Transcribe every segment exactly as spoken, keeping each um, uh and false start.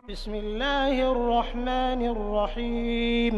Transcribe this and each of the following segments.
बिस्मिल्लाहिर्रहमानिर्रहीम।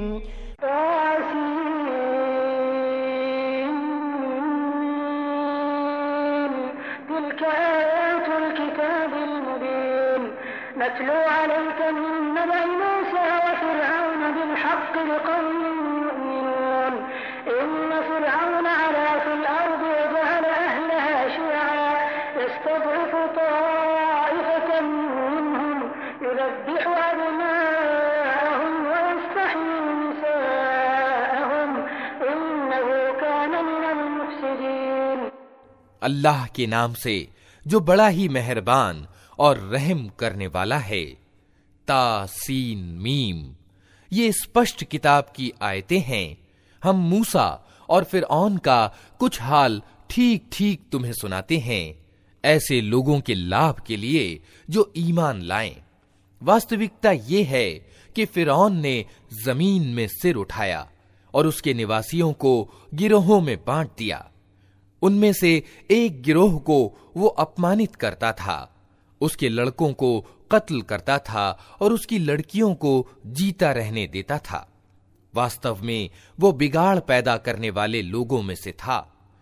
तिल्का आयातुल किताबिल मुबीन नत्लू अलैका मिन नबइ मूसा व फिरऔन बिल हक़्क़ि लिक़ौमिन युमिनून इन्न फिरऔन अला फिल अर्दि व जअल अहलहा शियअन यस्तضعफ ताइफतन मिनहुम युज़ब्बिहु अब्नाअहुम व यस्तहयी निसाअहुम इन्नहु कान मिनल मुफ़्सिदीन। अल्लाह के नाम से जो बड़ा ही मेहरबान और रहम करने वाला है। तासीन मीम, ये स्पष्ट किताब की आयतें हैं। हम मूसा और फिरऔन का कुछ हाल ठीक ठीक तुम्हें सुनाते हैं, ऐसे लोगों के लाभ के लिए जो ईमान लाएं। वास्तविकता ये है कि फिरऔन ने जमीन में सिर उठाया और उसके निवासियों को गिरोहों में बांट दिया। उनमें से एक गिरोह को वो अपमानित करता था, उसके लड़कों को कत्ल करता था और उसकी लड़कियों को जीता रहने देता था। वास्तव में वो बिगाड़ पैदा करने वाले लोगों में से था।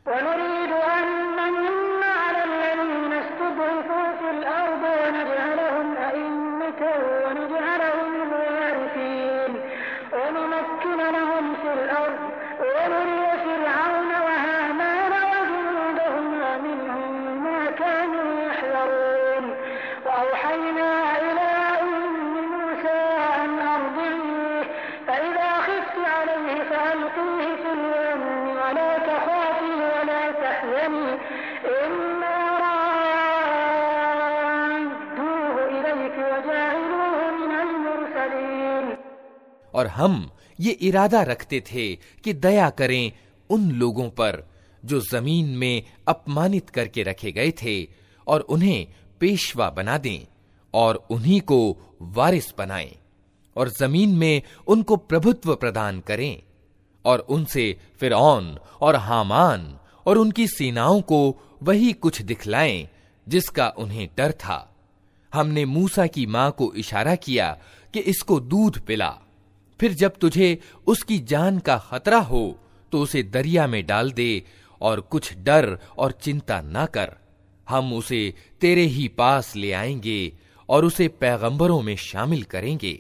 और हम ये इरादा रखते थे कि दया करें उन लोगों पर जो जमीन में अपमानित करके रखे गए थे और उन्हें पेशवा बना दें और उन्हीं को वारिस बनाएं और जमीन में उनको प्रभुत्व प्रदान करें और उनसे फिरऔन और हामान और उनकी सेनाओं को वही कुछ दिखलाएं जिसका उन्हें डर था। हमने मूसा की मां को इशारा किया कि इसको दूध पिला, फिर जब तुझे उसकी जान का खतरा हो तो उसे दरिया में डाल दे और कुछ डर और चिंता न कर। हम उसे तेरे ही पास ले आएंगे और उसे पैगंबरों में शामिल करेंगे।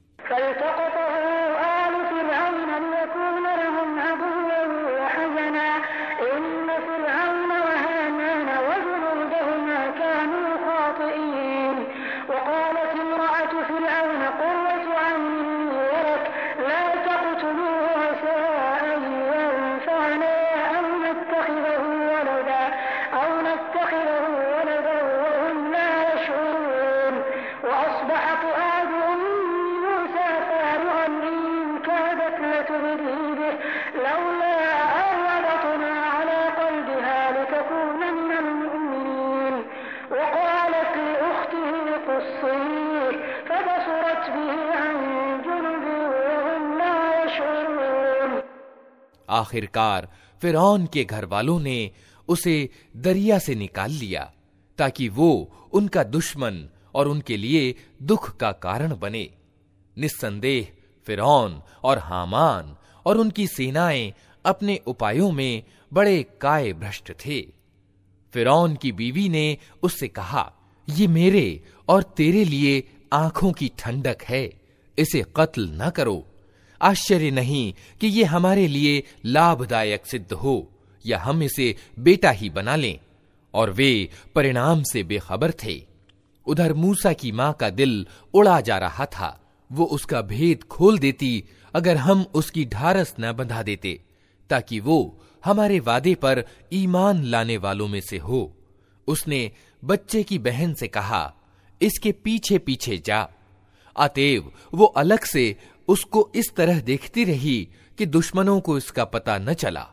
आखिरकार फिरौन के घर वालों ने उसे दरिया से निकाल लिया ताकि वो उनका दुश्मन और उनके लिए दुख का कारण बने। निस्संदेह फिरौन और हामान और उनकी सेनाएं अपने उपायों में बड़े काय भ्रष्ट थे। फिरौन की बीवी ने उससे कहा, ये मेरे और तेरे लिए आंखों की ठंडक है, इसे कत्ल न करो। आश्चर्य नहीं कि ये हमारे लिए लाभदायक सिद्ध हो या हम इसे बेटा ही बना लें। और वे परिणाम से बेखबर थे। उधर मूसा की मां का दिल उड़ा जा रहा था। वो उसका भेद खोल देती अगर हम उसकी ढारस न बंधा देते, ताकि वो हमारे वादे पर ईमान लाने वालों में से हो। उसने बच्चे की बहन से कहा, इसके पीछे पीछे जा। अतएव वो अलग से उसको इस तरह देखती रही कि दुश्मनों को इसका पता न चला।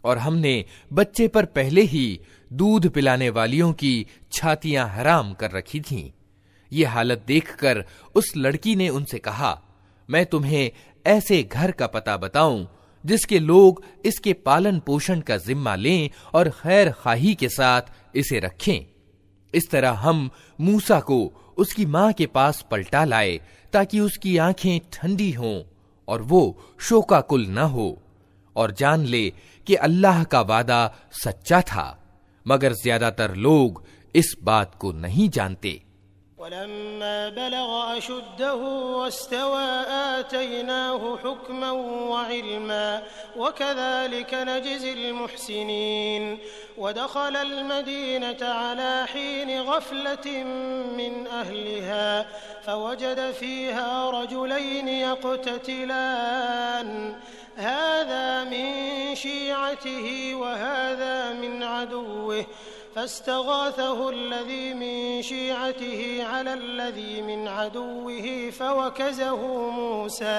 और हमने बच्चे पर पहले ही दूध पिलाने वालियों की छातियां हराम कर रखी थीं। ये हालत देखकर उस लड़की ने उनसे कहा, मैं तुम्हें ऐसे घर का पता बताऊं जिसके लोग इसके पालन पोषण का जिम्मा लें और खैर खाही के साथ इसे रखें। इस तरह हम मूसा को उसकी मां के पास पलटा लाए ताकि उसकी आंखें ठंडी हों और वो शोकाकुल न हो और जान ले कि अल्लाह का वादा सच्चा था, मगर ज्यादातर लोग इस बात को नहीं जानते। वलम्मा बलग अशुद्धहु वस्तवा आतैनाहु हुक्मन व इल्मा वकज़ालिक नजज़िल मुहसिनीन वदखलल मदीनता अला हीन गफलतिन मिन अहलिहा फवजद फीहा रजुलैन यक़ततिलान हाज़ा मिन शीअतिही व हाज़ा मिन अदुव्विही फस्तगाथहु अल्लज़ी मिन शीअतिही अला अल्लज़ी मिन अदुव्विही फवकज़हु मूसा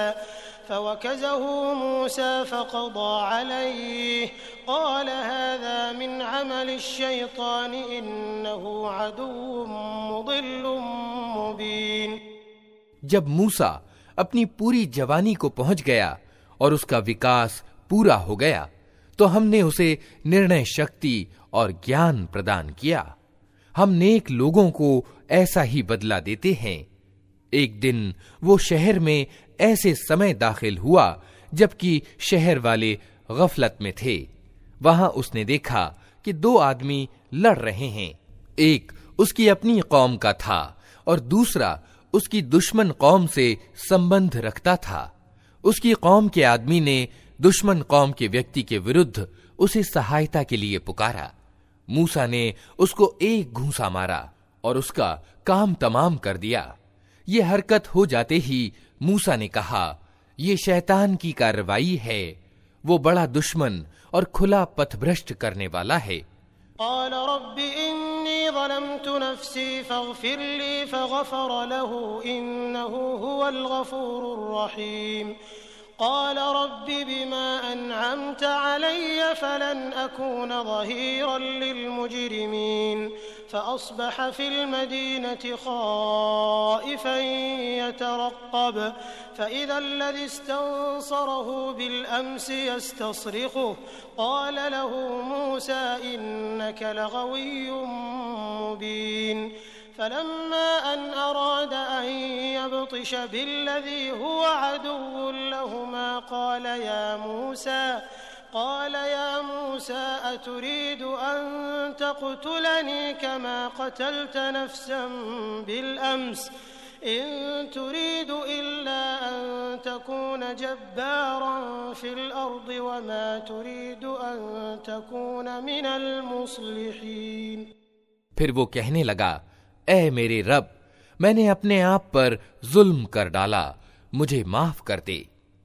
फवकज़हु मूसा फक़ज़ा अलैहि क़ाल हाज़ा मिन अमलि अश्शैतान इन्नहु अदुव्वुन मुदिल्लुन मुबीन। जब मूसा अपनी पूरी जवानी को पहुंच गया और उसका विकास पूरा हो गया तो हमने उसे निर्णय शक्ति और ज्ञान प्रदान किया। हम नेक लोगों को ऐसा ही बदला देते हैं। एक दिन वो शहर में ऐसे समय दाखिल हुआ जबकि शहर वाले गफलत में थे। वहां उसने देखा कि दो आदमी लड़ रहे हैं। एक उसकी अपनी कौम का था और दूसरा उसकी दुश्मन कौम से संबंध रखता था। उसकी कौम के आदमी ने दुश्मन कौम के व्यक्ति के विरुद्ध उसे सहायता के लिए पुकारा। मूसा ने उसको एक घूंसा मारा और उसका काम तमाम कर दिया। ये हरकत हो जाते ही मूसा ने कहा, ये शैतान की कार्रवाई है, वो बड़ा दुश्मन और खुला पथभ्रष्ट करने वाला है। क़ाल रब्बि इन्नी ज़लमतु नफ़्सी फ़ग़फ़िर ली फ़ग़फ़र लहु इन्नहु हुवल गफ़ूरुर रहीम। क़ाल रब्बि बिमा अनअमत अलय्य फ़लन अकून ज़हीरन लिलमुजरिमीन। फ़अस्बह फ़िल मदीनति ख़ाइफ़न यतरक़्क़ब फ़इज़ा अल्लज़ी इस्तंसरहु बिलअम्सि यस्तस्रिख़ुहु क़ाल लहु मूसा इन्नक लगविय्युम मुबीन। फलम्मा अन अराद अन यब्तिश बिल्लज़ी हुव अदुव्वुन लहुमा क़ाल या मूसा क़ाल या मूसा अतुरीदु अन तक़्तुलनी कमा क़तलत नफ़्सन बिलअम्स इन तुरीदु इल्ला अन तकून जब्बारन फ़िल अर्दि वमा तुरीदु अन तकून मिनल मुस्लिहीन। फिर वो कहने लगा, ऐ मेरे रब, मैंने अपने आप पर जुल्म कर डाला, मुझे माफ कर दे।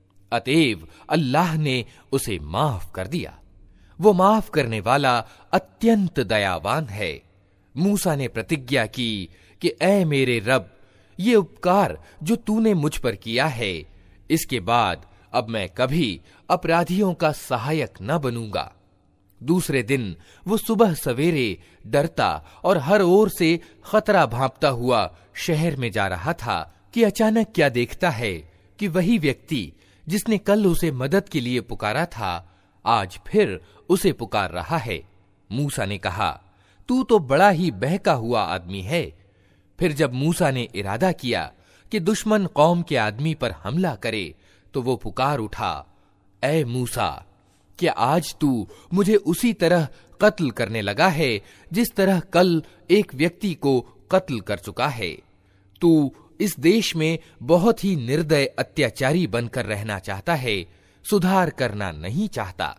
अतएव अल्लाह ने उसे माफ कर दिया। वो माफ करने वाला अत्यंत दयावान है। मूसा ने प्रतिज्ञा की कि ऐ मेरे रब, ये उपकार जो तूने मुझ पर किया है, इसके बाद अब मैं कभी अपराधियों का सहायक न बनूंगा। दूसरे दिन वो सुबह सवेरे डरता और हर ओर से खतरा भांपता हुआ शहर में जा रहा था कि अचानक क्या देखता है कि वही व्यक्ति जिसने कल उसे मदद के लिए पुकारा था आज फिर उसे पुकार रहा है। मूसा ने कहा, तू तो बड़ा ही बहका हुआ आदमी है। फिर जब मूसा ने इरादा किया कि दुश्मन कौम के आदमी पर हमला करे तो वो पुकार उठा, ऐ मूसा, क्या आज तू मुझे उसी तरह कत्ल करने लगा है जिस तरह कल एक व्यक्ति को कत्ल कर चुका है? तू इस देश में बहुत ही निर्दय अत्याचारी बनकर रहना चाहता है, सुधार करना नहीं चाहता।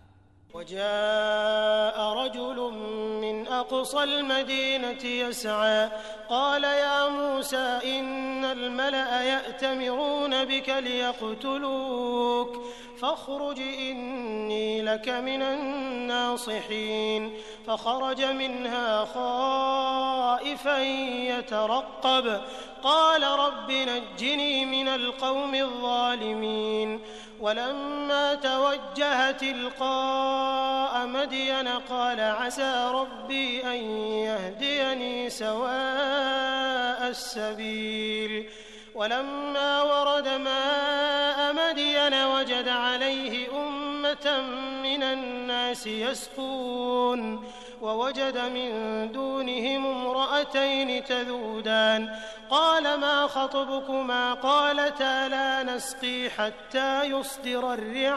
वजाअ रजुलुम मिन अक़सल मदीनति यसअ क़ाल या मूसा इन्न الملأ يأتمرون بك ليقتلوك فاخرج إني لك من الناصحين فخرج منها خائفا يترقب قال رب نجني من القوم الظالمين ولما توجه تلقاء مدين قال عسى ربي أن يهديني سواء السبيل ولما ورد ماء مدين وجد عليه أمة من الناس يسقون ووجد من دونهم امرأتين تذودان قال ما خطبكما قالتا لا نسقي حتى يصدر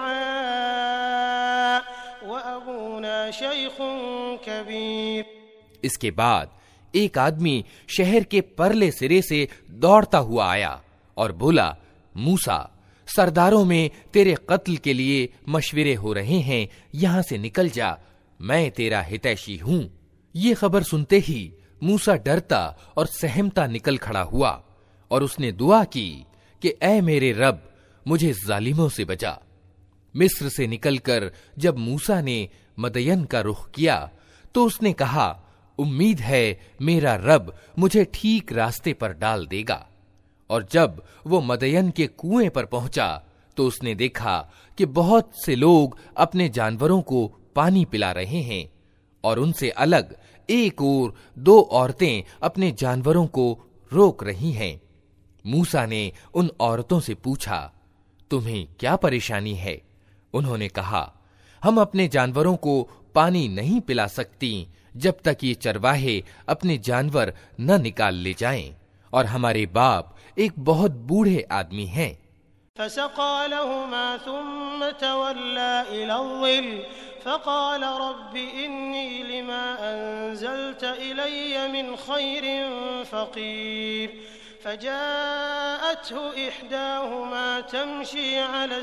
الرعاء وأبونا شيخ كبير। इसके बाद एक आदमी शहर के परले सिरे से दौड़ता हुआ आया और बोला, मूसा, सरदारों में तेरे कत्ल के लिए मशवरे हो रहे हैं, यहां से निकल जा, मैं तेरा हितैषी हूं। ये खबर सुनते ही मूसा डरता और सहमता निकल खड़ा हुआ और उसने दुआ की कि ऐ मेरे रब, मुझे जालिमों से बचा। मिस्र से निकलकर जब मूसा ने मदयन का रुख किया तो उसने कहा, उम्मीद है मेरा रब मुझे ठीक रास्ते पर डाल देगा। और जब वो मदयन के कुएं पर पहुंचा तो उसने देखा कि बहुत से लोग अपने जानवरों को पानी पिला रहे हैं और उनसे अलग एक और दो औरतें अपने जानवरों को रोक रही हैं। मूसा ने उन औरतों से पूछा, तुम्हें क्या परेशानी है? उन्होंने कहा, हम अपने जानवरों को पानी नहीं पिला सकती जब तक ये चरवाहे अपने जानवर न निकाल ले जाएं, और हमारे बाप एक बहुत बूढ़े आदमी हैं। फसक़ा लहुमा थुम्मा तवल्ला इलज़्ज़िल फ़क़ाल रब्बि इन्नी लिमा अंज़ल्त इलय्य मिन खैरिन फ़क़ीर फ़जाअतहु इहदाहुमा तमशी अला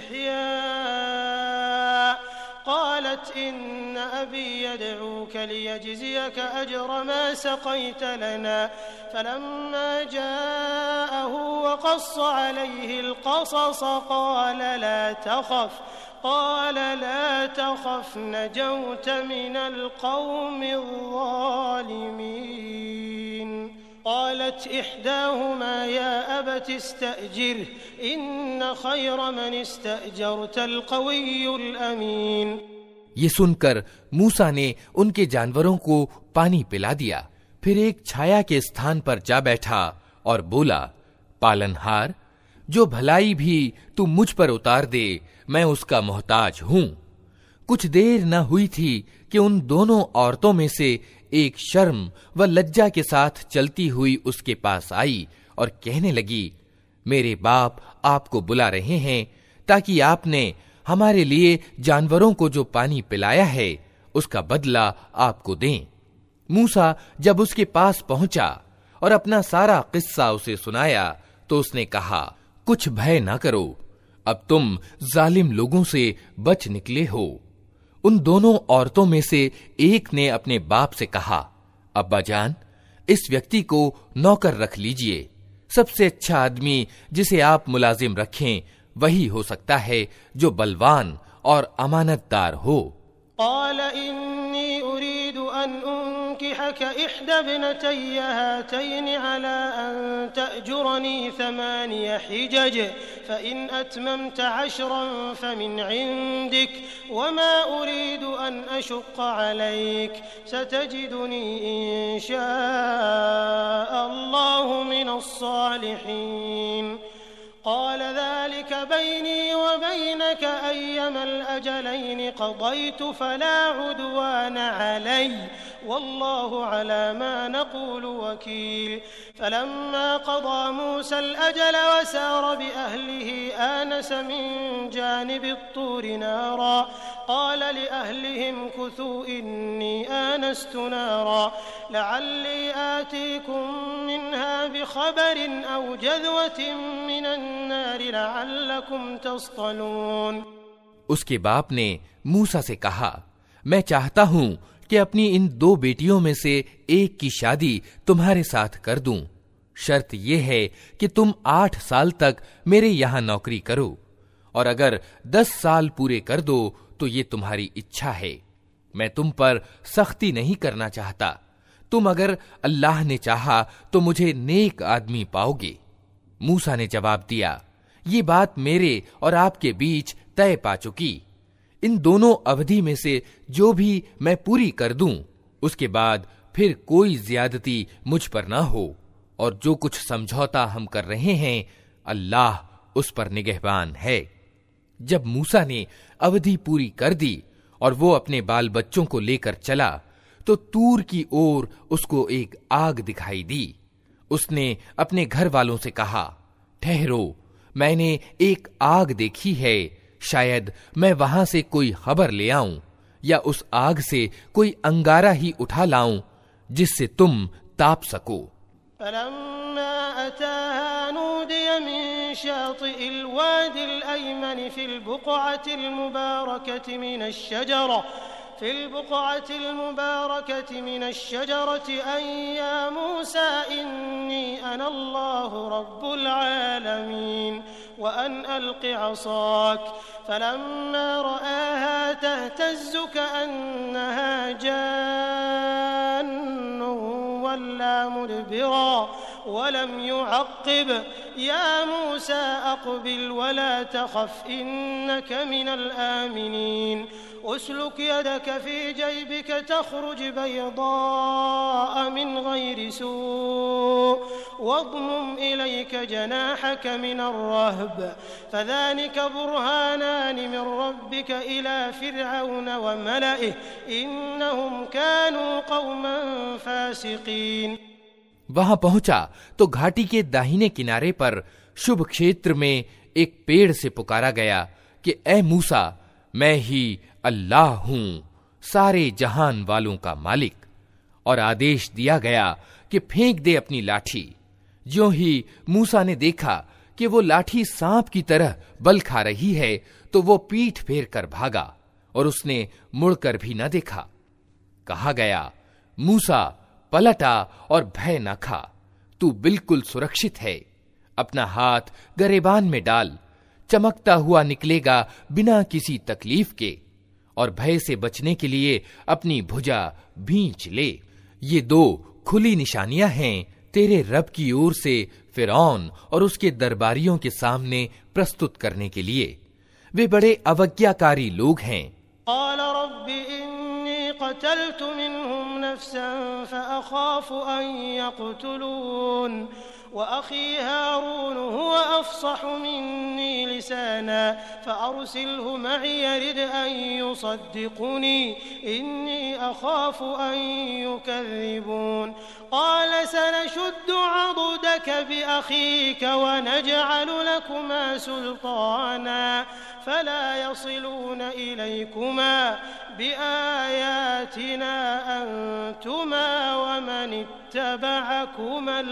इस्तिहया क़ालत इन्न अबी यदऊक लियजज़ियक अजर मा सक़यत लना फ़लम्मा जाअहु वक़स्स अलैहि अलक़सस क़ाल ला तख़फ़ क़ाल ला तख़फ़ नजौत मिनल क़ौमिज़ ज़ालिमीन क़ालत इहदाहुमा या अबत इस्तअजिरह इन्न खैर मन इस्तअजरतल क़वियुल अमीन। ये सुनकर मूसा ने उनके जानवरों को पानी पिला दिया, फिर एक छाया के स्थान पर जा बैठा और बोला, पालनहार, जो भलाई भी तू मुझ पर उतार दे, मैं उसका मोहताज हूं। कुछ देर न हुई थी कि उन दोनों औरतों में से एक शर्म व लज्जा के साथ चलती हुई उसके पास आई और कहने लगी, मेरे बाप आपको बुला रहे हैं ताकि आपने हमारे लिए जानवरों को जो पानी पिलाया है उसका बदला आपको दें। मूसा जब उसके पास पहुंचा और अपना सारा किस्सा उसे सुनाया तो उसने कहा, कुछ भय ना करो, अब तुम जालिम लोगों से बच निकले हो। उन दोनों औरतों में से एक ने अपने बाप से कहा, अब्बा जान, इस व्यक्ति को नौकर रख लीजिए। सबसे अच्छा आदमी जिसे आप मुलाजिम रखें वही हो सकता है जो बलवान और अमानतदार हो। क़ाल इन्नी उरीदु अन उन्किहक इह्दा इब्नतय्य हातैनि अला अन तअजुरनी थमानिय हिजज फ़इन अतममत अशरन फ़मिन इंदिक वमा उरीदु अन अशुक्क अलैक सतजिदुनी इंशाअल्लाहु मिनस्सालिहीन। क़ाल ज़ालिक बैनी व बैनक अय्यमल अजलैन क़ज़य्तु फ़ला उद्वान अलैय वल्लाहु अला मा नक़ूलु वकील। फ़लम्मा क़ज़ा मूसल अजल वसार बिअहलिही आनस मिन जानिबि त्तूरि नारा क़ाल लिअहलिहिम कुथू इन्नी आनस्तु नारा लअल्ली आतीकुम मिन्हा बिख़बरिन औ जज़वतिन मिनन नारि लअल्लकुम तस्तलून। उसके बाप ने मूसा से कहा, मैं चाहता हूं कि अपनी इन दो बेटियों में से एक की शादी तुम्हारे साथ कर दूं, शर्त यह है कि तुम आठ साल तक मेरे यहां नौकरी करो, और अगर दस साल पूरे कर दो तो ये तुम्हारी इच्छा है। मैं तुम पर सख्ती नहीं करना चाहता। तुम अगर अल्लाह ने चाहा तो मुझे नेक आदमी पाओगे। मूसा ने जवाब दिया, ये बात मेरे और आपके बीच तय पा चुकी। इन दोनों अवधि में से जो भी मैं पूरी कर दूं, उसके बाद फिर कोई ज्यादती मुझ पर ना हो, और जो कुछ समझौता हम कर रहे हैं अल्लाह उस पर निगहबान है। जब मूसा ने अवधि पूरी कर दी और वो अपने बाल बच्चों को लेकर चला तो तूर की ओर उसको एक आग दिखाई दी। उसने अपने घर वालों से कहा, ठहरो, मैंने एक आग देखी है, शायद मैं वहां से कोई खबर ले आऊं या उस आग से कोई अंगारा ही उठा लाऊं जिससे तुम ताप सको। वअन अल्क़ि असाक फलम्मा रआहा तहतज़्ज़ु कअन्नहा जान्नुन वल्ला मुदबिरा वलम युअक़्क़िब या मूसा अक़बिल वला तख़फ़ इन्नक मिनल आमिनीन उसलुक यदक फ़ी जैबिक तख़रुज बैज़ाअ मिन गैरि सूअ वज़्मुम इलैक जनाहक मिनर रहब फ़ज़ालिक बुरहानान मिन रब्बिक इला फ़िरऔन व मलइहि इन्नहुम कानू क़ौमन फ़ासिक़ीन। वहां पहुंचा तो घाटी के दाहिने किनारे पर शुभ क्षेत्र में एक पेड़ से पुकारा गया कि ए मूसा, मैं ही अल्लाह हूं, सारे जहान वालों का मालिक। और आदेश दिया गया कि फेंक दे अपनी लाठी। ज्यों ही मूसा ने देखा कि वो लाठी सांप की तरह बल खा रही है तो वो पीठ फेर कर भागा और उसने मुड़कर भी न देखा। कहा गया, मूसा पलटा और भय न खा, तू बिल्कुल सुरक्षित है। अपना हाथ गरेबान में डाल, चमकता हुआ निकलेगा बिना किसी तकलीफ के, और भय से बचने के लिए अपनी भुजा भींच ले। ये दो खुली निशानियां हैं तेरे रब की ओर से फिरौन और उसके दरबारियों के सामने प्रस्तुत करने के लिए। वे बड़े अवज्ञाकारी लोग हैं। क़तल्तु मिन्हुम नफ्सन फ़अख़ाफ़ु अन यक़्तुलून व अख़ी हारून हुव अफ़्सहु मिन्नी लिसाना फ़अरसिलहु मई यरिद अन युसद्दिक़ुनी इन्नी अख़ाफ़ु अन युकज़्ज़िबून। क़ाल सनशुद्दु अज़ुदक बिअख़ीक व नजअलु लकुमा सुल्ताना फला यसिलून इलैकुमा बिआयातिना अंतुमा वमन इत्तबअकुमल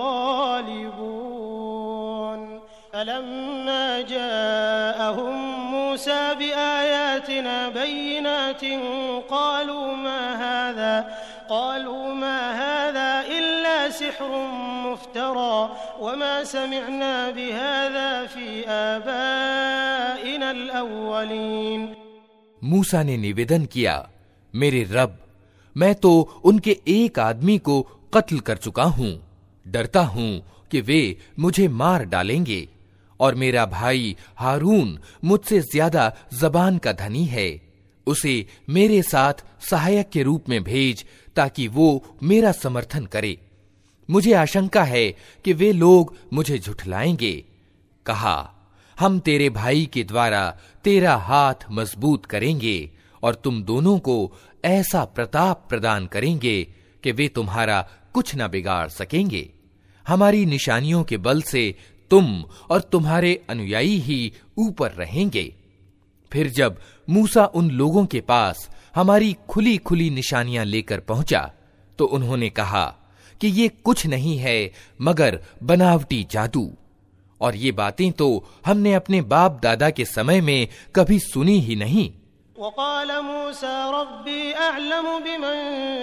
गालिबून। फलम्मा जाअहुम मूसा बिआयातिना बय्यिनातिन क़ालू मा हाज़ा क़ालू मा हाज़ा इल्ला सिह्रुन मुफ्तरा वमा समिअना बिहाज़ा फ़ी आबाइनल अव्वलीन। मूसा ने निवेदन किया, मेरे रब, मैं तो उनके एक आदमी को कत्ल कर चुका हूं। डरता हूं कि वे मुझे मार डालेंगे, और मेरा भाई हारून मुझसे ज्यादा जबान का धनी है। उसे मेरे साथ सहायक के रूप में भेज ताकि वो मेरा समर्थन करे। मुझे आशंका है कि वे लोग मुझे झुठलाएंगे। कहा, हम तेरे भाई के द्वारा तेरा हाथ मजबूत करेंगे और तुम दोनों को ऐसा प्रताप प्रदान करेंगे कि वे तुम्हारा कुछ न बिगाड़ सकेंगे। हमारी निशानियों के बल से तुम और तुम्हारे अनुयायी ही ऊपर रहेंगे। फिर जब मूसा उन लोगों के पास हमारी खुली खुली निशानियां लेकर पहुंचा तो उन्होंने कहा कि ये कुछ नहीं है मगर बनावटी जादू, और ये बातें तो हमने अपने बाप दादा के समय में कभी सुनी ही नहीं। वक़ाल मूसा रब्बी अअलमु बिमन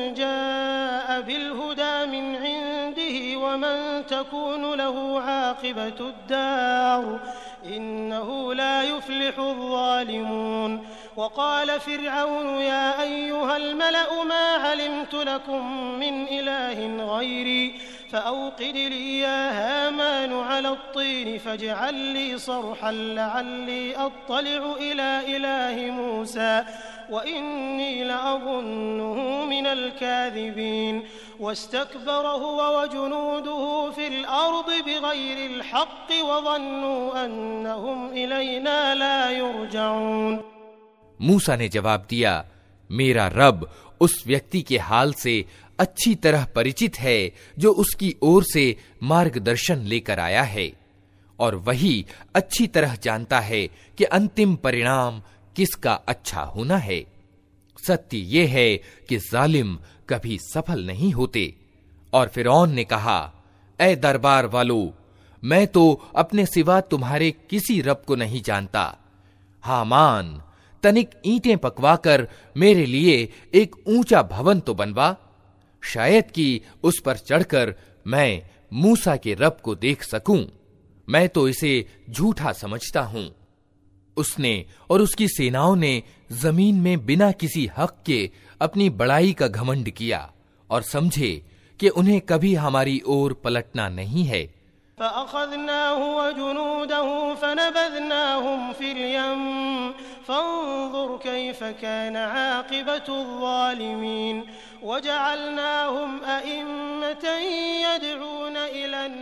जाअ बिलहुदा मिन इंदिही वमन तकूनु लहू आक़िबतुद्दार इन्नहू ला युफ्लिहुज़्ज़ालिमून वक़ाल फ़िरअौन या अय्युहल मलअ मा अलिमतु लकुम मिन इलाहिन गैरी फ़अौक़िद ली या हामान अला त्तीन फ़ज्अल ली सरहन लअल्ली अत्तलिअ इला इलाहि मूसा वइन्नी लअज़ुन्नुहु मिनल काज़िबीन वस्तकबर हुव वजुनूदुहु फ़िल अर्ज़ि बिग़ैरिल हक़्क़ि वज़न्नु अन्नहुम इलैना ला युरजऊन। मूसा ने जवाब दिया, मेरा रब उस व्यक्ति के हाल से अच्छी तरह परिचित है जो उसकी ओर से मार्गदर्शन लेकर आया है, और वही अच्छी तरह जानता है कि अंतिम परिणाम किसका अच्छा होना है। सत्य ये है कि जालिम कभी सफल नहीं होते। और फिरौन ने कहा, ऐ दरबार वालों, मैं तो अपने सिवा तुम्हारे किसी रब को नहीं जानता। हामान, तनिक ईंटें पकवाकर मेरे लिए एक ऊंचा भवन तो बनवा, शायद कि उस पर चढ़कर मैं मूसा के रब को देख सकूं। मैं तो इसे झूठा समझता हूं। उसने और उसकी सेनाओं ने जमीन में बिना किसी हक के अपनी बड़ाई का घमंड किया और समझे कि उन्हें कभी हमारी ओर पलटना नहीं है। फ़अख़ज़नाहु वजुनूदहु फ़नबज़नाहुम फ़िल यम फ़न्ज़ुर कैफ़ कान आक़िबतुज़्ज़ालिमीन वजअलनाहुम अइम्मतन यदऊन इलन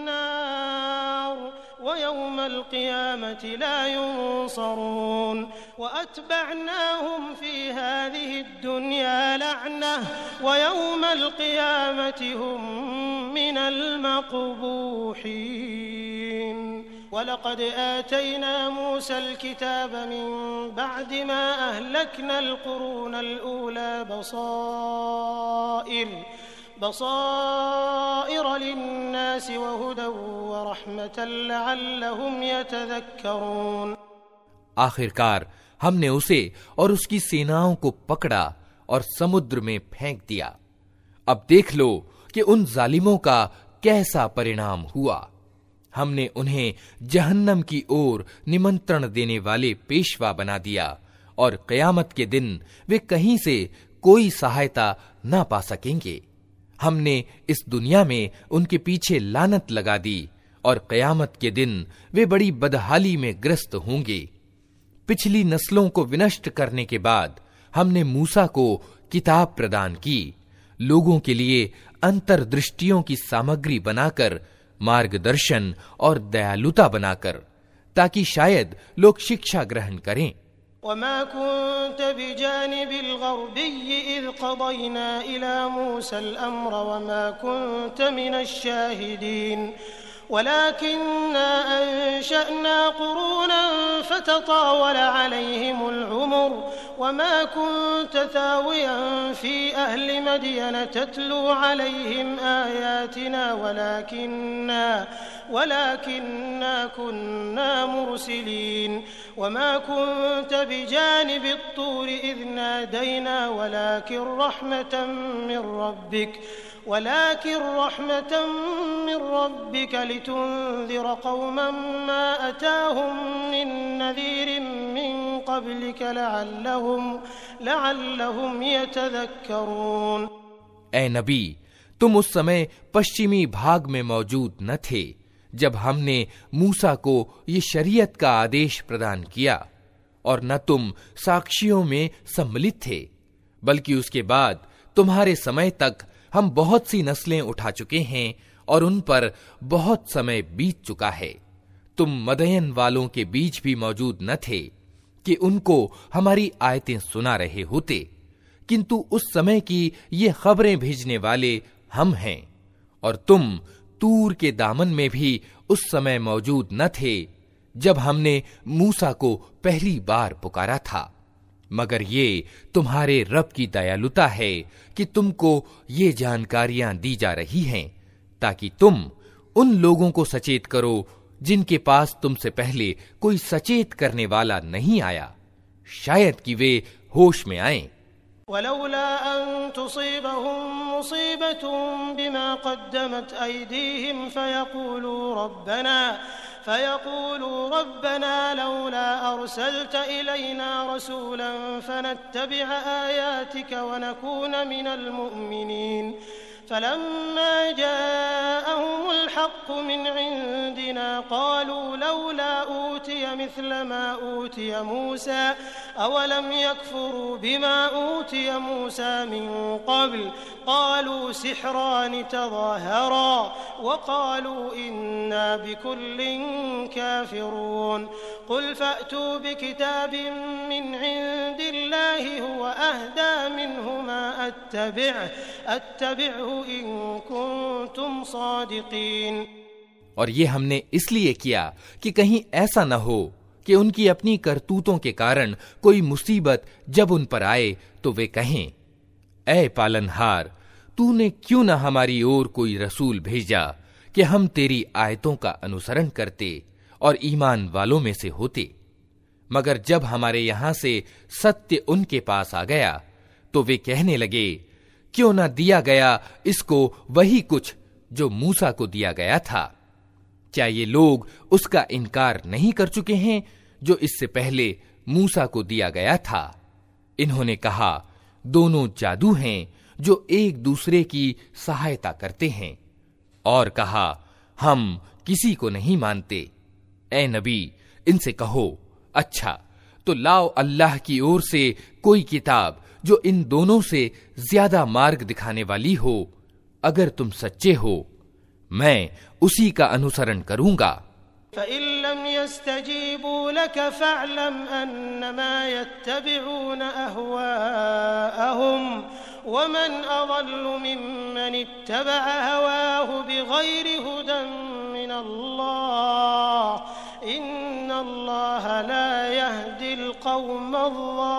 नार वयौमल क़ियामति ला युनसरून वअतबअनाहुम फ़ी हाज़िहिद दुनिया लअनह वयौमल क़ियामति हुम मिनल मक़बूहीन। वलक़द आतैना मूसल किताब मिन बअद मा अहलकनल क़ुरूनल ऊला बसाइर बसाइर लिन्नास वहुदन वरहमतन लअल्लहुम यतज़क्करून। आखिरकार हमने उसे और उसकी सेनाओं को पकड़ा और समुद्र में फेंक दिया। अब देख लो कि उन जालिमों का कैसा परिणाम हुआ। हमने उन्हें जहन्नम की ओर निमंत्रण देने वाले पेशवा बना दिया, और क़यामत के दिन वे कहीं से कोई सहायता न पा सकेंगे। हमने इस दुनिया में उनके पीछे लानत लगा दी, और क़यामत के दिन वे बड़ी बदहाली में ग्रस्त होंगे। पिछली नस्लों को विनष्ट करने के बाद हमने मूसा को किताब प्रदान की, लोगों के लिए अंतर्दृष्टियों की सामग्री बनाकर, मार्गदर्शन और दयालुता बनाकर, ताकि शायद लोग शिक्षा ग्रहण करें। वमा कुन्त बिजानिबिल ग़रबिय्यि इज़ क़ज़यना इला मूसल अम्र वमा कुन्त मिनश शाहिदीन वलाकिन्ना अंशअना क़ुरूनन फ़ततावल अलैहिमुल उमर वमा कुन्त थावियन फ़ी अहलि मदयन तत्लू अलैहिम आयातिना वलाकिन्ना वलाकिन्ना कुन्ना मुरसिलीन वमा कुन्त बिजानिबित तूरि इज़ नादैना वलाकिन रहमतन मिन रब्बिक वलाकिन रहमतन मिन रब्बिक लितुन्ज़िर कौमन मा अताहुम मिन नज़ीरिन मिन क़ब्लिक लअल्लहुम लअल्लहुम यतज़क्करून। ऐ नबी, तुम उस समय पश्चिमी भाग में मौजूद न थे जब हमने मूसा को ये शरीयत का आदेश प्रदान किया, और न तुम साक्षियों में सम्मिलित थे, बल्कि उसके बाद तुम्हारे समय तक हम बहुत सी नस्लें उठा चुके हैं और उन पर बहुत समय बीत चुका है। तुम मदयन वालों के बीच भी मौजूद न थे कि उनको हमारी आयतें सुना रहे होते, किंतु उस समय की ये खबरें भेजने वाले हम हैं। और तुम तूर के दामन में भी उस समय मौजूद न थे जब हमने मूसा को पहली बार पुकारा था, मगर ये तुम्हारे रब की दयालुता है कि तुमको ये जानकारियां दी जा रही हैं, ताकि तुम उन लोगों को सचेत करो जिनके पास तुमसे पहले कोई सचेत करने वाला नहीं आया। शायद कि वे होश में आएं। वलौला अन तुसीबहुम मुसीबतुम बिमा क़द्दमत अयदीहिम फयक़ूलू रब्बना फयक़ूलू रब्बना लौला अरसलत इलैना रसूलन फनत्तबिअ आयातिक वनकून मिनल मुअ्मिनीन फलम्मा जाअहुमुल हक़्क़ु मिन इंदिना क़ालू लौला ऊतिय मिस्ल मा ऊतिय मूसा अवलम यकफुरू बिमा ऊतिय मूसा मिन क़ब्ल क़ालू सिहरान तज़ाहरा वक़ालू इन्ना बिकुल्लिन काफ़िरून क़ुल फ़अतू बिकिताबिन मिन इंदिल्लाहि हुव अहदा मिन्हुमा अत्तबिअ अत्तबिअहु इन कुन्तुम सादिक़ीन। और ये हमने इसलिए किया कि कहीं ऐसा न हो कि उनकी अपनी करतूतों के कारण कोई मुसीबत जब उन पर आए तो वे कहें, ऐ पालनहार, तूने क्यों न हमारी ओर कोई रसूल भेजा कि हम तेरी आयतों का अनुसरण करते और ईमान वालों में से होते। मगर जब हमारे यहां से सत्य उनके पास आ गया तो वे कहने लगे, क्यों न दिया गया इसको वही कुछ जो मूसा को दिया गया था। क्या ये लोग उसका इनकार नहीं कर चुके हैं जो इससे पहले मूसा को दिया गया था? इन्होंने कहा, दोनों जादू हैं जो एक दूसरे की सहायता करते हैं। और कहा, हम किसी को नहीं मानते। ए नबी, इनसे कहो, अच्छा तो लाओ अल्लाह की ओर से कोई किताब जो इन दोनों से ज्यादा मार्ग दिखाने वाली हो। अगर तुम सच्चे हो, मैं उसी का अनुसरण करूंगा। फ़इन लम यस्तजीबू लक फ़अलम अन्नमा यत्तबिऊन अहवाअहुम वमन अज़ल्लु मिम्मन इत्तबअ हवाहु बिग़ैरि हुदन मिनल्लाह इन्नल्लाह ला यहदिल क़ौमज़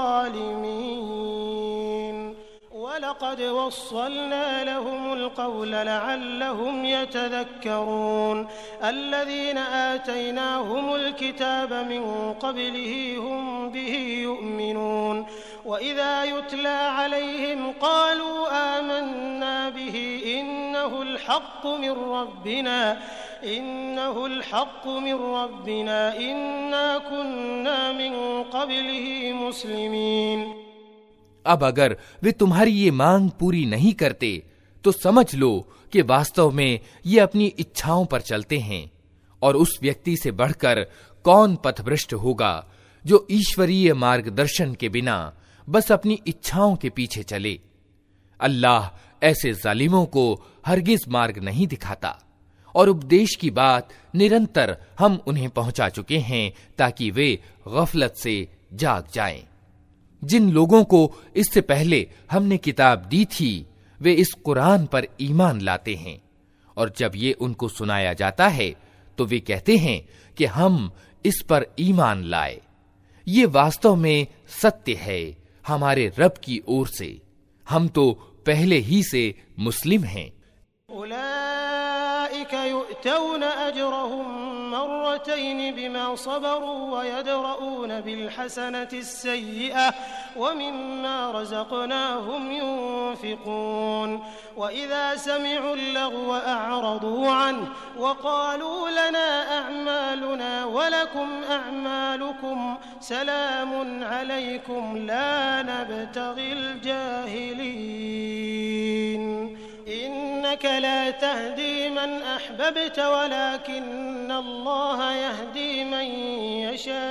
ज़ालिमीन। वलक़द वस्सलना लहुमुल क़ौल लअल्लहुम यतज़क्करून अल्लज़ीना आतैनाहुमुल किताब मिन क़ब्लिहि हुम बिहि युमिनून वइज़ा युतला अलैहिम क़ालू आमन्ना बिहि इन्नहुल हक़्क़ु मिन रब्बिना इन्नहुल हक़्क़ु मिन रब्बिना इन्ना कुन्ना मिन क़ब्लिहि मुस्लिमीन। अब अगर वे तुम्हारी ये मांग पूरी नहीं करते तो समझ लो कि वास्तव में ये अपनी इच्छाओं पर चलते हैं, और उस व्यक्ति से बढ़कर कौन पथभ्रष्ट होगा जो ईश्वरीय मार्गदर्शन के बिना बस अपनी इच्छाओं के पीछे चले। अल्लाह ऐसे जालिमों को हरगिज मार्ग नहीं दिखाता, और उपदेश की बात निरंतर हम उन्हें पहुंचा चुके हैं ताकि वे गफलत से जाग जाएं। जिन लोगों को इससे पहले हमने किताब दी थी वे इस कुरान पर ईमान लाते हैं, और जब ये उनको सुनाया जाता है तो वे कहते हैं कि हम इस पर ईमान लाए। ये वास्तव में सत्य है हमारे रब की ओर से, हम तो पहले ही से मुस्लिम हैं। उलाइक युअतौन अजरहुम मर्रतैन बिमा सबरू वयदरऊन बिलहसनति सय्यिअह वमिम्मा रज़क़नाहुम युनफ़िक़ून वइज़ा समिअू अल-लग़्व अअरदू अन्हु वक़ालू लना अअमालुना वलकुम अअमालुकुम सलामुन अलैकुम ला नब्तग़िल जाहिलीन। इन्नक ला तहदी मन अहबब्त वलाकिन्न अल्लाह यहदी मन यशा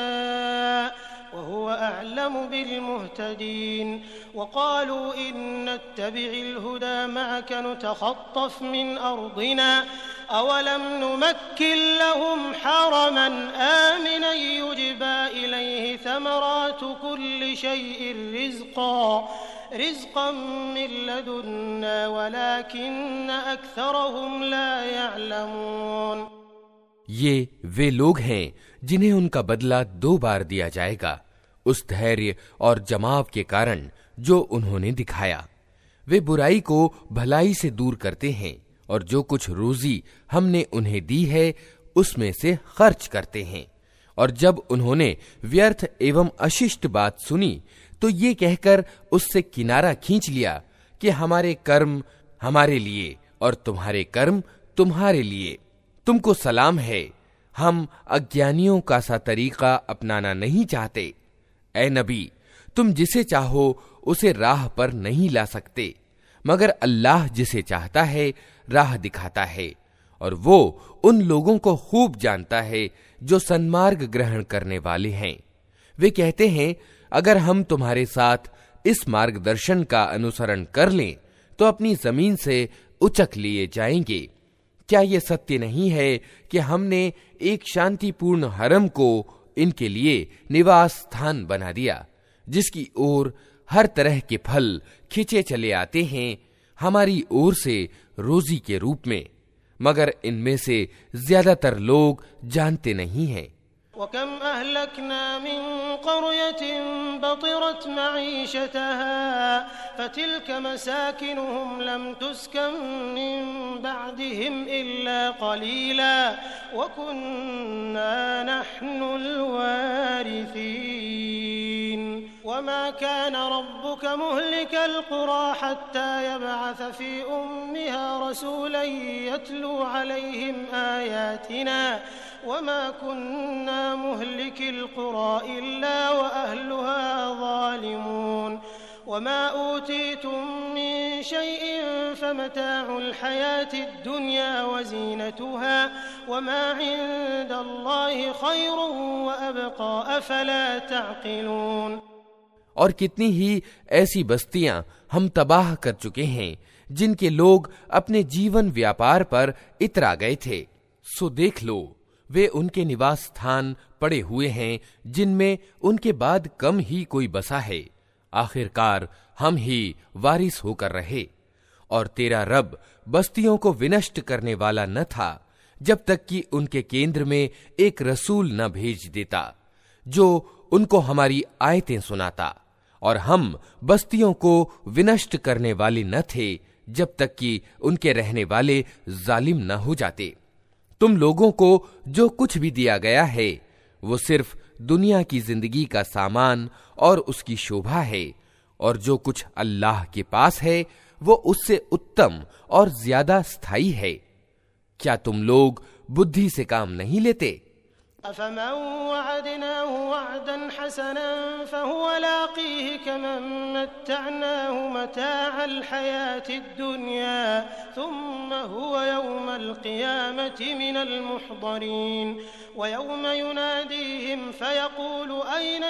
वहुव अअलमु बिलमुहतदीन। वक़ालू इन नत्तबिअल हुदा मअक नुतख़त्तफ़ मिन अर्दिना अवलम नुमक्किन लहुम हरमन आमिना युजबा इलैहि समरातु कुल्लि शैइन रिज़क़ा रिज़क़न मिन लदुन्ना वलाकिन्न अक्सरहुम ला यअलमून। ये वे लोग हैं जिन्हें उनका बदला दो बार दिया जाएगा उस धैर्य और जमाव के कारण जो उन्होंने दिखाया। वे बुराई को भलाई से दूर करते हैं और जो कुछ रोजी हमने उन्हें दी है उसमें से खर्च करते हैं, और जब उन्होंने व्यर्थ एवं अशिष्ट बात सुनी तो ये कहकर उससे किनारा खींच लिया कि हमारे कर्म हमारे लिए और तुम्हारे कर्म तुम्हारे लिए, तुमको सलाम है, हम अज्ञानियों का सा तरीका अपनाना नहीं चाहते। ए नबी, तुम जिसे चाहो उसे राह पर नहीं ला सकते, मगर अल्लाह जिसे चाहता है राह दिखाता है, और वो उन लोगों को खूब जानता है जो सन्मार्ग ग्रहण करने वाले हैं। वे कहते हैं, अगर हम तुम्हारे साथ इस मार्गदर्शन का अनुसरण कर लें तो अपनी जमीन से उचक लिए जाएंगे। क्या ये सत्य नहीं है कि हमने एक शांतिपूर्ण हरम को इनके लिए निवास स्थान बना दिया, जिसकी ओर हर तरह के फल खिंचे चले आते हैं हमारी ओर से रोजी के रूप में, मगर इनमें से ज्यादातर लोग जानते नहीं हैं। वकम अहलकना मिन क़रयतिन बतिरत मईशतहा फतिल्क मसाकिनुहुम लम तुस्कन मिन बअदिहिम इल्ला क़लीला वकुन्ना नहनुल वारिसीन वमा कान रब्बुक मुहलिकल क़ुरा हत्ता यबअस फी उम्मिहा रसूलन यत्लू अलैहिम आयातिना वमा कुन्ना मुहलिकिल क़ुरा इल्ला व अहलुहा ज़ालिमून वमा ऊतीतुम मिन शैइन फमताउल हयातिद दुनिया व ज़ीनतुहा वमा इंदल्लाहि खैरुन व अबक़ा अफ़ला तअक़िलून। और कितनी ही ऐसी बस्तियां हम तबाह कर चुके हैं जिनके लोग अपने जीवन व्यापार पर इतरा गए थे। सो देख लो, वे उनके निवास स्थान पड़े हुए हैं जिनमें उनके बाद कम ही कोई बसा है। आखिरकार हम ही वारिस होकर रहे। और तेरा रब बस्तियों को विनष्ट करने वाला न था जब तक कि उनके केंद्र में एक रसूल न भेज देता जो उनको हमारी आयतें सुनाता, और हम बस्तियों को विनष्ट करने वाले न थे जब तक कि उनके रहने वाले जालिम न हो जाते। तुम लोगों को जो कुछ भी दिया गया है वो सिर्फ दुनिया की जिंदगी का सामान और उसकी शोभा है, और जो कुछ अल्लाह के पास है वो उससे उत्तम और ज्यादा स्थायी है। क्या तुम लोग बुद्धि से काम नहीं लेते? अफ़मन वअदनाहु वअदन हसनन फहुव लाक़ीह कमन मत्तअनाहु मताअल हयातिद दुनिया थुम्मा हुव यौमल क़ियामति मिनल मुहदरीन व यौम युनादीहिम फयक़ूलु अय्न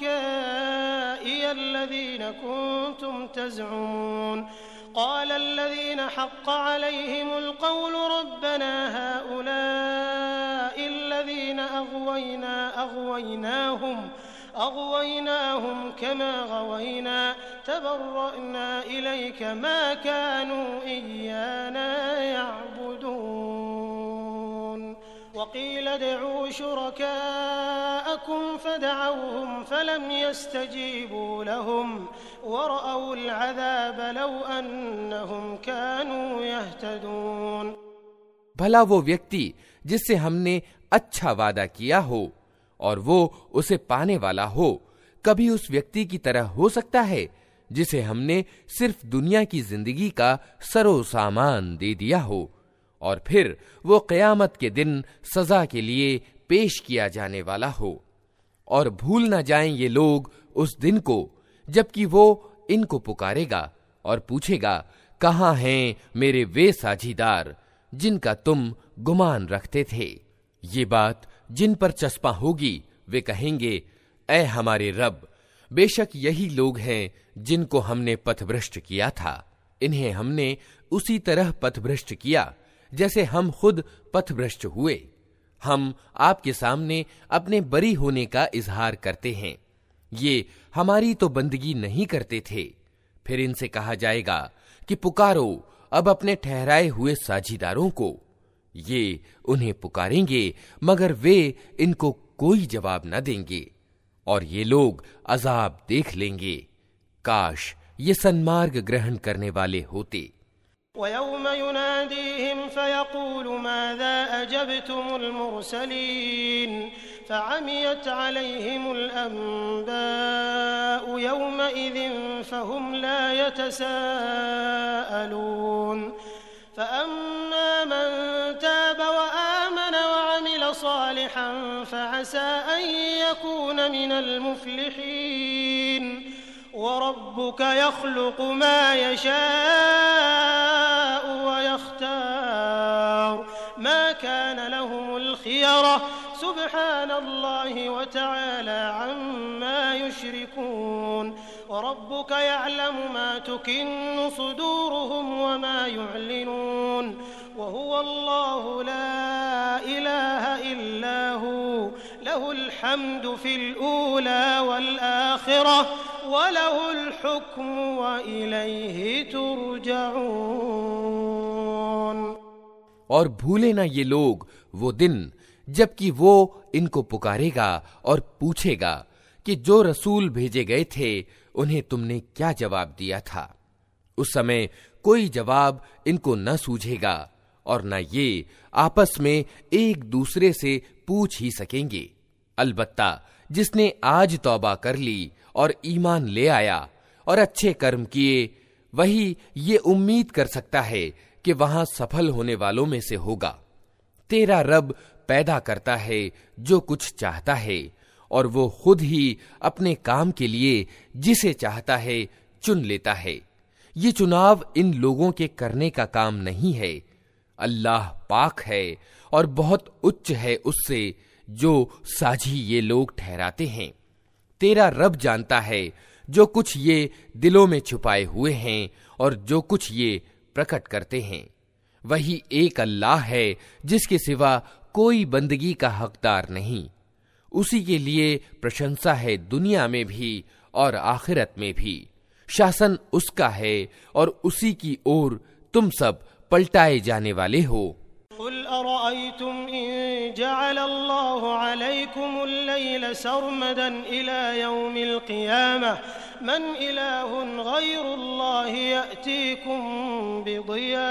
शुरकाई अल्लज़ीना कुन्तुम तज़अमून क़ाल अल्लज़ीना हक़्क़ अलैहिमुल क़ौलु रब्बना हाउलाइ अल्लज़ीना अग़वैना अग़वैनाहुम अग़वैनाहुम कमा ग़वैना तबर्रअना इलैक मा कानू इय्याना यअबुदून वक़ील उदዑ शुरकाअकुम फदअवहुम फलम यस्तजीबू लहुम वरअउल अज़ाब लौ अन्नहुम कानू यहतदून। भला वो व्यक्ति जिससे हमने अच्छा वादा किया हो और वो उसे पाने वाला हो, कभी उस व्यक्ति की तरह हो सकता है जिसे हमने सिर्फ दुनिया की जिंदगी का सरो सामान दे दिया हो, और फिर वो क़यामत के दिन सजा के लिए पेश किया जाने वाला हो। और भूल न जाएं ये लोग उस दिन को जबकि वो इनको पुकारेगा और पूछेगा, कहाँ हैं मेरे वे साझीदार जिनका तुम गुमान रखते थे। ये बात जिन पर चस्पा होगी वे कहेंगे, ऐ हमारे रब, बेशक यही लोग हैं जिनको हमने पथभ्रष्ट किया था। इन्हें हमने उसी तरह पथभ्रष्ट किया जैसे हम खुद पथभ्रष्ट हुए। हम आपके सामने अपने बरी होने का इजहार करते हैं। ये हमारी तो बंदगी नहीं करते थे। फिर इनसे कहा जाएगा कि पुकारो अब अपने ठहराए हुए साझीदारों को। ये उन्हें पुकारेंगे मगर वे इनको कोई जवाब न देंगे, और ये लोग अजाब देख लेंगे। काश ये सन्मार्ग ग्रहण करने वाले होते। वयौम युनादीहिम फयक़ूलु माज़ा अजबतुमुल मुरसलीन फ़अमियत अलैहिमुल अंबाउ यौमइज़िन फ़हुम ला यतसाअलून फ़अम्मा मन ताब व आमन व अमिल सालिहन फ़असा अन यकून मिनल मुफ़्लिहीन व रब्बुक यख़्लुक़ु मा यशाअु व यख़्तार मा कान लहुमुल खियरा सुब्हानल्लाहि व तआला अम्मा युश्रिकून व रब्बुक यअलमु मा तुकिन्नु सुदूरुहुम व मा युअलिनून व हुवल्लाहु ला इलाहा इल्ला हु लहुल हम्दु फिल ऊला वल आखिरह व लहुल हुक्मु व इलैहि तुरजऊन। और भूले ना ये लोग वो दिन जबकि वो इनको पुकारेगा और पूछेगा कि जो रसूल भेजे गए थे उन्हें तुमने क्या जवाब दिया था। उस समय कोई जवाब इनको न सूझेगा और न ये आपस में एक दूसरे से पूछ ही सकेंगे। अलबत्ता जिसने आज तौबा कर ली और ईमान ले आया और अच्छे कर्म किए, वही ये उम्मीद कर सकता है कि वहां सफल होने वालों में से होगा। तेरा रब पैदा करता है जो कुछ चाहता है और वो खुद ही अपने काम के लिए जिसे चाहता है चुन लेता है। ये चुनाव इन लोगों के करने का काम नहीं है। अल्लाह पाक है और बहुत उच्च है उससे जो साझी ये लोग ठहराते हैं। तेरा रब जानता है जो कुछ ये दिलों में छुपाए हुए हैं और जो कुछ ये प्रकट करते हैं। वही एक अल्लाह है जिसके सिवा कोई बंदगी का हकदार नहीं। उसी के लिए प्रशंसा है दुनिया में भी और आखिरत में भी। शासन उसका है और उसी की ओर तुम सब पलटाए जाने वाले हो। कुल अरअयतुम इन जअलल्लाहु अलैकुमुल लैल सरमदन इला यौमिल क़ियामह मन इलाहुन गैरुल्लाहि यअतीकुम बिदिया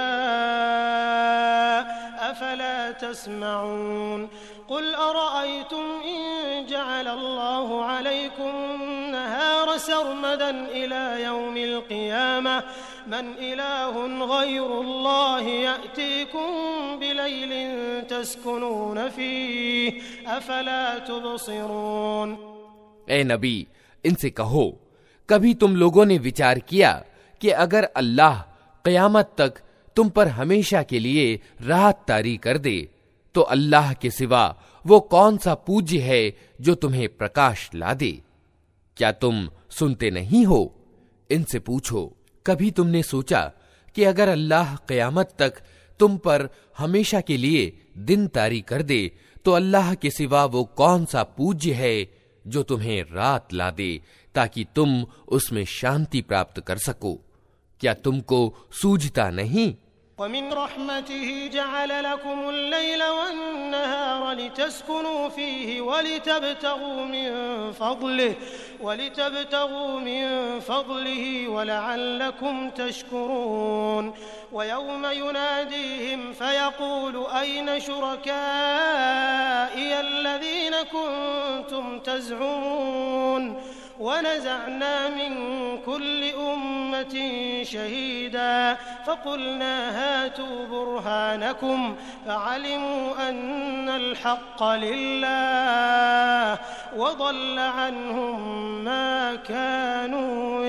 अफला तस्मऊन। कुल अरअयतुम इन जअलल्लाहु अलैकुमुन नहार सरमदन इला यौमिल क़ियामह मन इलाहुन गैरुल्लाहि यअतीकुम बिलैलिन तस्कुनून फीह अफला तुबसिरून। ए नबी, इनसे कहो, कभी तुम लोगों ने विचार किया कि अगर अल्लाह क़यामत तक तुम पर हमेशा के लिए राहत तारी कर दे तो अल्लाह के सिवा वो कौन सा पूज्य है जो तुम्हें प्रकाश ला दे? क्या तुम सुनते नहीं हो? इनसे पूछो, कभी तुमने सोचा कि अगर अल्लाह क़यामत तक तुम पर हमेशा के लिए दिन तारी कर दे तो अल्लाह के सिवा वो कौन सा पूज्य है जो तुम्हें रात ला दे ताकि तुम उसमें शांति प्राप्त कर सको? क्या तुमको सूझता नहीं? वमिन रहमतिही जअल लकुमुल लैल वन्नहार लितस्कुनू फीही वलितब्तगू मिन फضलिही वलितब्तगू मिन फضलिही वलअल्लकुम तशकुरून। वयौम युनादीहिम फयक़ूलु ऐन शुरकाई अल्लज़ीन कुन्तुम तज़अमून वनज़अना मिन कुल्लि उम्मतिन शहीदा फ़क़ुलना हातू बुरहानकुम फ़अलिमू अन्नल हक़्क़ लिल्लाह वज़ल्ल अन्हुम मा कानू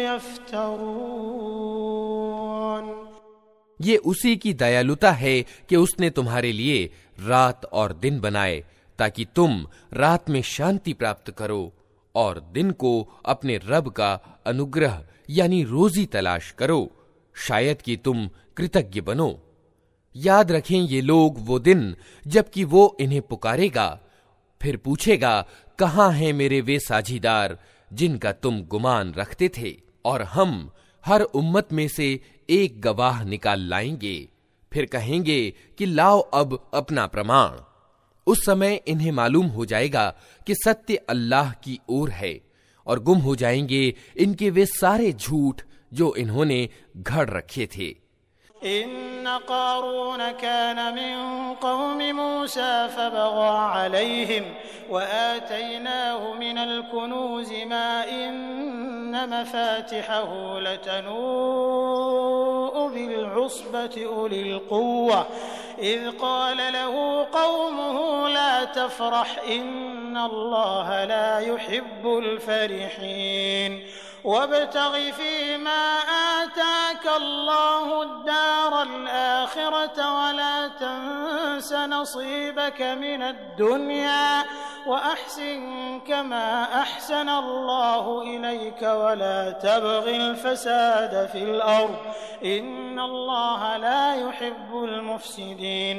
यफ़्तरून। ये उसी की दयालुता है कि उसने तुम्हारे लिए रात और दिन बनाए ताकि तुम रात में शांति प्राप्त करो और दिन को अपने रब का अनुग्रह यानी रोजी तलाश करो, शायद कि तुम कृतज्ञ बनो। याद रखें ये लोग वो दिन जबकि वो इन्हें पुकारेगा, फिर पूछेगा, कहाँ हैं मेरे वे साझीदार जिनका तुम गुमान रखते थे? और हम हर उम्मत में से एक गवाह निकाल लाएंगे। फिर कहेंगे कि लाओ अब अपना प्रमाण। उस समय इन्हें मालूम हो जाएगा कि सत्य अल्लाह की ओर है और गुम हो जाएंगे इनके वे सारे झूठ जो इन्होंने घड़ रखे थे। इन्न क़ारून कान मिन क़ौमि मूसा फ़बग़ा अलैहिम व आतैनाहु मिनल कुनूज़ि मा इन्न मफ़ातिहहु लतनूअ बिल-उस्बति उलिल क़ुव्वा इज़ क़ाल लहू क़ौमुहु ला तफ़रह इन्नल्लाह ला युहिब्बुल फ़रिहीन वब्तग़ि फ़ीमा आताक अल्लाहु अद-दारल आख़िरत वला तंस नसीबक मिनद-दुन्या वअहसिन कमा अहसन अल्लाहु इलैक वला तबग़िल फ़साद फ़िल अर्ज़ इन्नल्लाह ला युहिब्बुल मुफ़्सिदीन।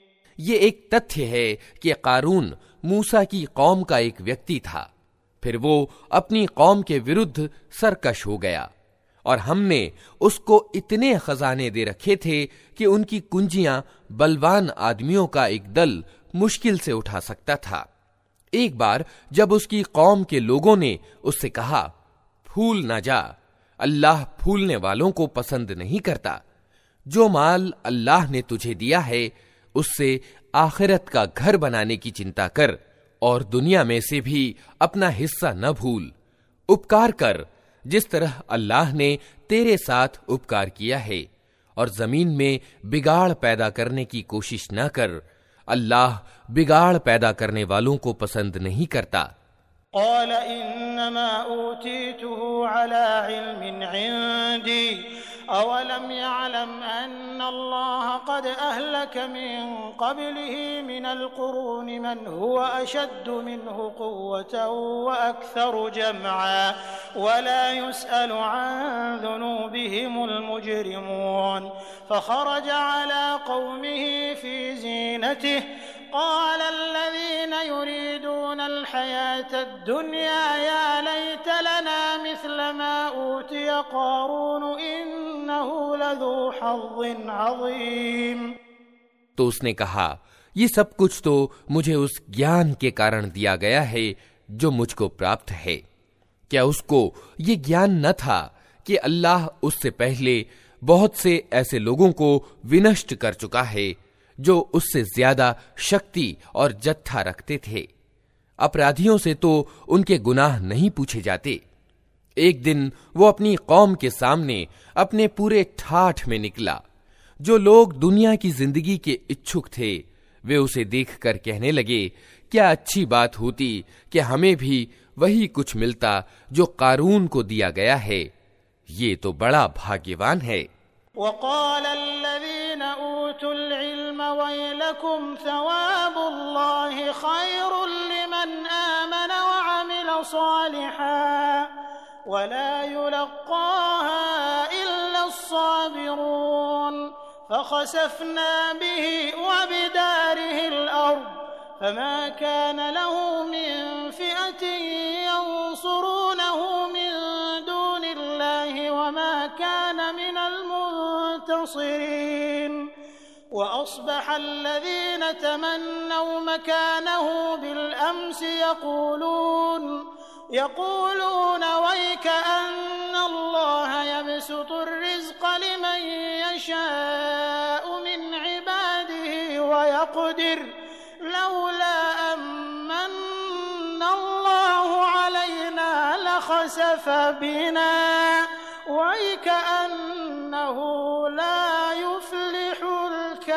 ये एक तथ्य है कि कारून मूसा की कौम का एक व्यक्ति था। फिर वो अपनी कौम के विरुद्ध सरकश हो गया और हमने उसको इतने खजाने दे रखे थे कि उनकी कुंजियां बलवान आदमियों का एक दल मुश्किल से उठा सकता था। एक बार जब उसकी कौम के लोगों ने उससे कहा, फूल ना जा, अल्लाह फूलने वालों को पसंद नहीं करता। जो माल अल्लाह ने तुझे दिया है उससे आखिरत का घर बनाने की चिंता कर और दुनिया में से भी अपना हिस्सा न भूल। उपकार कर जिस तरह अल्लाह ने तेरे साथ उपकार किया है और जमीन में बिगाड़ पैदा करने की कोशिश न कर। अल्लाह बिगाड़ पैदा करने वालों को पसंद नहीं करता। क़ाल इन्नमा ऊतीतुहु अला इल्मिन इंदी अवलम यअलम अन्नल्लाह क़द अहलक मिन क़ब्लिही मिनल क़ुरूनि मन हुवा अशद्दु मिन्हु क़ुव्वतन व अक्सरु जमअन वला युसअलु अन ज़ुनूबिहिमुल मुजरिमून फ़ख़रज अला क़ौमिही फ़ी ज़ीनतिही क़ाल अल्लज़ीन युरीदूनल हयातद दुन्या या लैत लना मिस्ल मा ऊतिय क़ारून इन्नहु लज़ू हज़्ज़िन अज़ीम। तो उसने कहा, ये सब कुछ तो मुझे उस ज्ञान के कारण दिया गया है जो मुझको प्राप्त है। क्या उसको ये ज्ञान न था कि अल्लाह उससे पहले बहुत से ऐसे लोगों को विनष्ट कर चुका है जो उससे ज्यादा शक्ति और जत्था रखते थे। अपराधियों से तो उनके गुनाह नहीं पूछे जाते। एक दिन वो अपनी कौम के सामने अपने पूरे ठाठ में निकला। जो लोग दुनिया की जिंदगी के इच्छुक थे वे उसे देखकर कहने लगे, क्या अच्छी बात होती कि हमें भी वही कुछ मिलता जो कारून को दिया गया है। ये तो बड़ा भाग्यवान है। वक़ाल अल्लज़ीन ऊतुल इल्म वैलकुम सवाबुल्लाहि खैरुल लिमन आमन व अमिल सालिहान वला युलक़्क़ाहा इल्ला अस्साबिरून फख़सफ़ना बिही व बिदारिहिल अर्ज़ फमा कान लहू मिन फ़िअतिन यंसुरूनहु मिन दूनिल्लाहि वमा कान मिनल मुंतसिरीन वअस्बह अल्लज़ीन तमन्नव मकानहु बिलअम्स यक़ूलून यक़ूलून वैक अन्नल्लाह यबसुतुर रिज़्क़ लिमन यशाअ मिन इबादिही व यक़दिर लौला अम्मन्न अल्लाहु अलैना लखसफ बिना वकअन्नहु ला युफ्लिहुल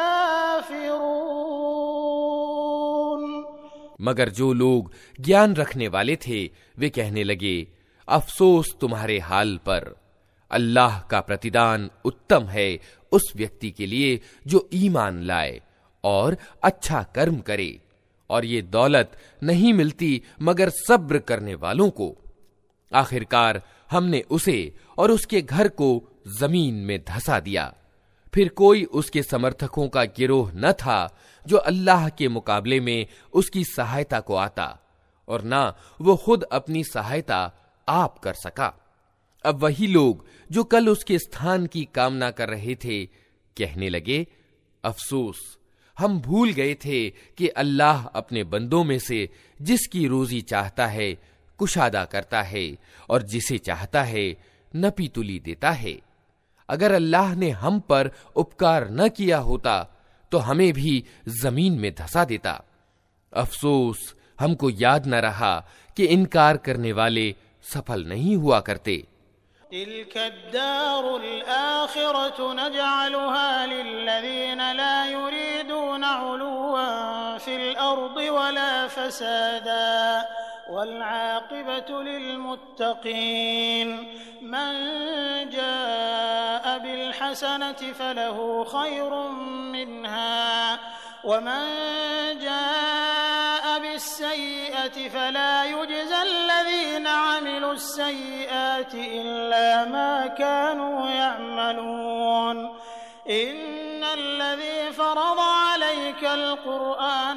काफिरून। मगर जो लोग ज्ञान रखने वाले थे वे कहने लगे, अफसोस तुम्हारे हाल पर। अल्लाह का प्रतिदान उत्तम है उस व्यक्ति के लिए जो ईमान लाए और अच्छा कर्म करे, और ये दौलत नहीं मिलती मगर सब्र करने वालों को। आखिरकार हमने उसे और उसके घर को जमीन में धंसा दिया। फिर कोई उसके समर्थकों का गिरोह न था जो अल्लाह के मुकाबले में उसकी सहायता को आता, और ना वो खुद अपनी सहायता आप कर सका। अब वही लोग जो कल उसके स्थान की कामना कर रहे थे कहने लगे, अफसोस, हम भूल गए थे कि अल्लाह अपने बंदों में से जिसकी रोजी चाहता है कुशादा करता है और जिसे चाहता है नपी तुली देता है। अगर अल्लाह ने हम पर उपकार न किया होता तो हमें भी जमीन में धंसा देता। अफसोस हमको याद न रहा कि इनकार करने वाले सफल नहीं हुआ करते। तिल्कद्दारुल आखिरतु नजअलुहा लिल्लज़ीना ला युरीदूना उलुव्वन फिल अर्दि वला फसादा वल्आक़िबतु लिल्मुत्तक़ीन मन जाअ बिलहसनति फलहु खैरुम मिन्हा वमन जाअ बिस्सय्यिअति फला युज्ज़ल्लज़ीना अमिलुस्सय्यिआति इल्ला मा कानू यअमलून इन्नल्लज़ी फ़रज़ अलैकल क़ुरआन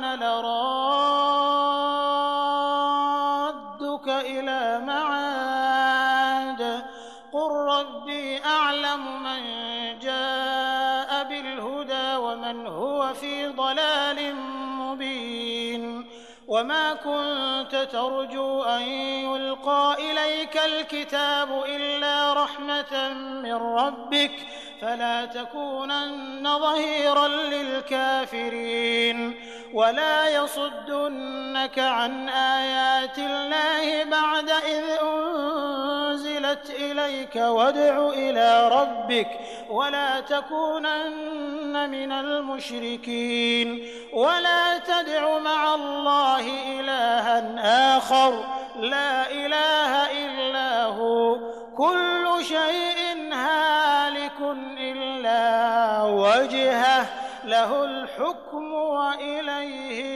लराद्दुक इला मआद क़ुल रब्बी अअलमु मन जाअ बिलहुदा वमन हुवा फ़ी ضलालिम मुबीन वमा कुन्त तर्जू अन युल्क़ा इलैकल किताबु इल्ला रहमतन मिन रब्बिक फला तकूनन्न ज़हीरन लिलकाफ़िरीन वला यसुद्दुन्नक अन आयातिल्लाहि बअद इज़ उन्ज़िलत इलैक वद्'ु इला रब्बिक वला तकूनन्न मिनल मुश्रिकीन वला तद'ु मअल्लाहि इलाहन आखर ला इलाहा इल्ला हु कुल्लु शैइन हालिकुन इल्ला वजहह लहुल हुक्मु व इलैहि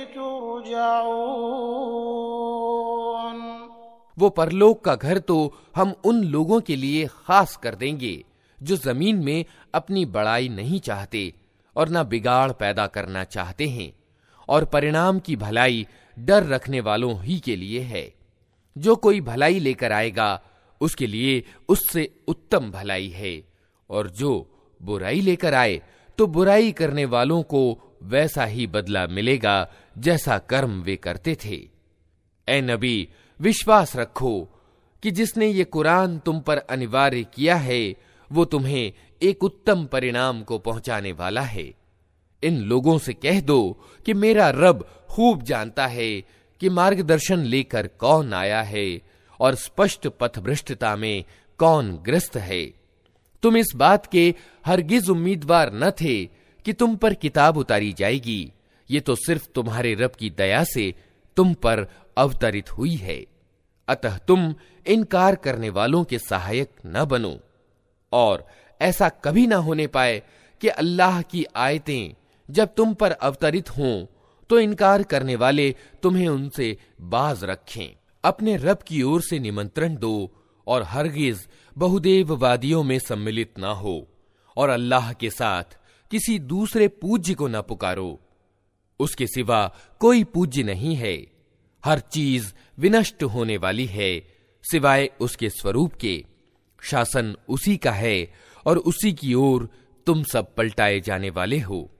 तुरजऊन। वो परलोक का घर तो हम उन लोगों के लिए खास कर देंगे जो जमीन में अपनी बड़ाई नहीं चाहते और न बिगाड़ पैदा करना चाहते हैं, और परिणाम की भलाई डर रखने वालों ही के लिए है। जो कोई भलाई लेकर आएगा उसके लिए उससे उत्तम भलाई है, और जो बुराई लेकर आए तो बुराई करने वालों को वैसा ही बदला मिलेगा जैसा कर्म वे करते थे। ए नबी, विश्वास रखो कि जिसने ये कुरान तुम पर अनिवार्य किया है वो तुम्हें एक उत्तम परिणाम को पहुंचाने वाला है। इन लोगों से कह दो कि मेरा रब खूब जानता है कि मार्गदर्शन लेकर कौन आया है और स्पष्ट पथभ्रष्टता में कौन ग्रस्त है। तुम इस बात के हरगिज उम्मीदवार न थे कि तुम पर किताब उतारी जाएगी, ये तो सिर्फ तुम्हारे रब की दया से तुम पर अवतरित हुई है। अतः तुम इनकार करने वालों के सहायक न बनो, और ऐसा कभी न होने पाए कि अल्लाह की आयतें जब तुम पर अवतरित हों तो इनकार करने वाले तुम्हें उनसे बाज रखें। अपने रब की ओर से निमंत्रण दो और हरगिज बहुदेववादियों में सम्मिलित न हो, और अल्लाह के साथ किसी दूसरे पूज्य को न पुकारो। उसके सिवा कोई पूज्य नहीं है। हर चीज विनष्ट होने वाली है सिवाय उसके स्वरूप के। शासन उसी का है और उसी की ओर तुम सब पलटाए जाने वाले हो।